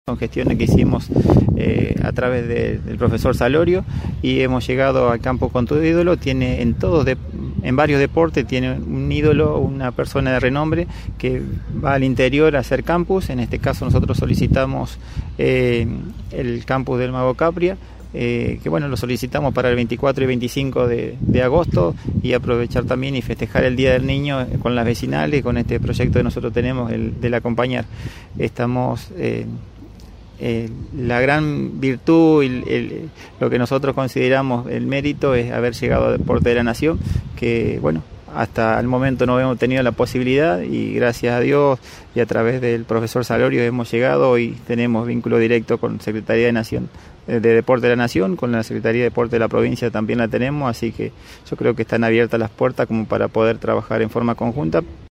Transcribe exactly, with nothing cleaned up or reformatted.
Son gestiones que hicimos eh, a través de, del profesor Salorio y hemos llegado al campo con tu ídolo. Tiene en todos, de, en varios deportes, tiene un ídolo, una persona de renombre que va al interior a hacer campus. En este caso nosotros solicitamos eh, el campus del Mago Capria, eh, que bueno, lo solicitamos para el veinticuatro y veinticinco de, de agosto, y aprovechar también y festejar el Día del Niño con las vecinales, con este proyecto que nosotros tenemos, el del acompañar. Estamos... Eh, Eh, la gran virtud y el, el, lo que nosotros consideramos el mérito es haber llegado a Deporte de la Nación, que bueno, hasta el momento no hemos tenido la posibilidad, y gracias a Dios y a través del profesor Salorio hemos llegado y tenemos vínculo directo con Secretaría de Nación de Deporte de la Nación, con la Secretaría de Deporte de la provincia también la tenemos, así que yo creo que están abiertas las puertas como para poder trabajar en forma conjunta.